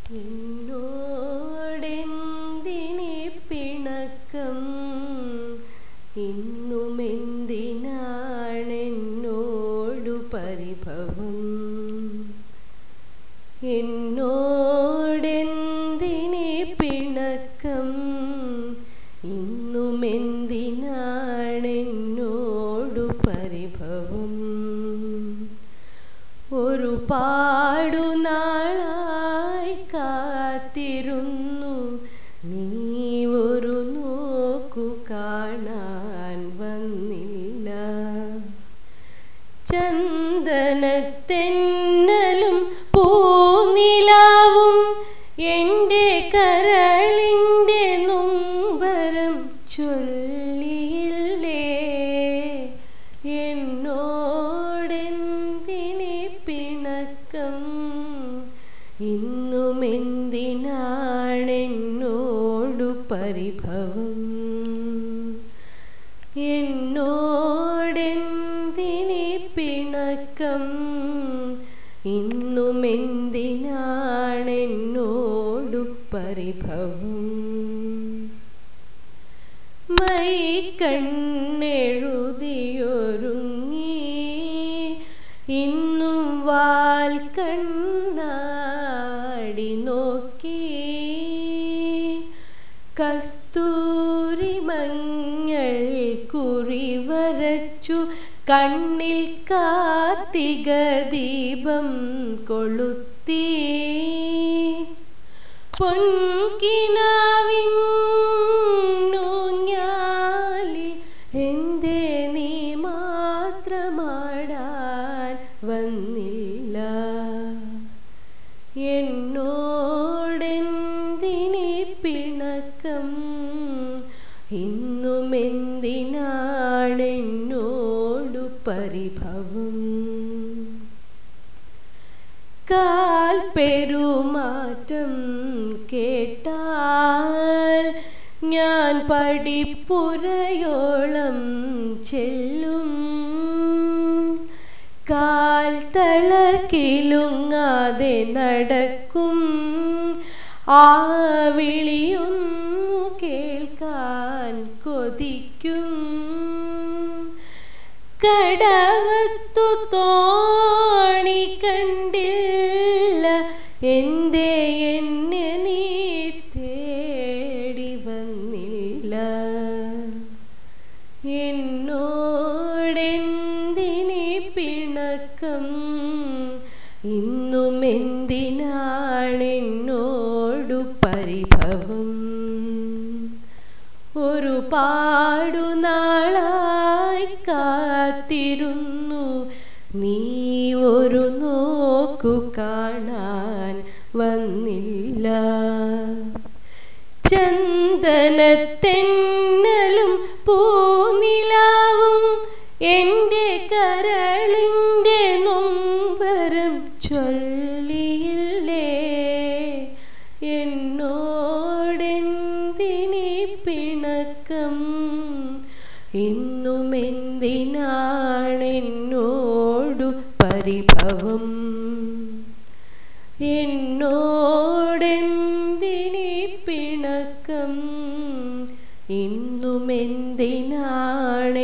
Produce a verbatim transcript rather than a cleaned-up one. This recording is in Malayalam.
എന്നോടെന്തിനീ പിണക്കം, ഇന്നുമെന്തിനാണെന്നോടു പരിഭവം. എന്നോടെന്തിനീ പിണക്കം, ഇന്നുമെന്തിനാണെന്നോടു പരിഭവം. ഒരു പാടുനാളായി കാത്തിരുന്നു, നീ ഒരു നോക്കു കാണാൻ വന്നില്ല. ചന്ദനത്തെന്നലും പൂനിലാവും എൻ്റെ കരളിൻ്റെ നൊമ്പരം ചൊല്ലിയില്ലേ. എന്നോടെന്തിനീ പിണക്കം, ഇന്നുമെന്തിനാണെന്നോടു പരിഭവം. എന്നോടെന്തിനീ പിണക്കം, ഇന്നുമെന്തിനാണെന്നോടു പരിഭവം. മൈക്കണ്ണെഴുതിയൊരുങ്ങി ഇന്നും വാൽ കണ്ണാടി നോക്കി. കസ്തൂരി മഞ്ഞൾ കുറി വരച്ചു കണ്ണിൽ കാർത്തിക ദീപം കൊളുത്തി. പൊൻകിനാവിന്നൂഞ്ഞാലിൽ എന്തേ നീ മാത്രമാടാൻ വന്നില്ല. എന്നോടെന്തിനീ പിണക്കം, ഇന്നുമെന്തിനാണെന്നോടു പരിഭവം. കാൽ പെരുമാറ്റം കേട്ടാൽ ഞാൻ പടിപ്പുരയോളം ചെല്ലും. കാൽ തളകിലുങ്ങാതെ നടക്കും, ആ വിളിയൊന്നു കേൾക്കാൻ കൊതിക്കും. കടവത്തു തോണി കണ്ടില്ല, എന്തേ എന്നെ നീ തേടി വന്നില്ല. എന്നോടെന്തിനീ പിണക്കം, ഇന്നുമെന്തിനാണെന്നോടു പരിഭവം. ഒരു പാടുനാളായി കാത്തിരുന്നു, നീ ഒരു നോക്കു കാണാൻ വന്നില്ല. ചന്ദനത്തെന്നലും പൂനിലാവും എൻ്റെ കരളിൻ്റെ നൊമ്പരം ചൊല്ലിയില്ലേ. എന്നോടെന്തിനീ പിണക്കം, ഇന്നുമെന്തിനാണെന്നോടു പരിഭവം. എന്നോടെന്തിനീ പിണക്കം, ഇന്നുമെന്തിനാണെന്നോടു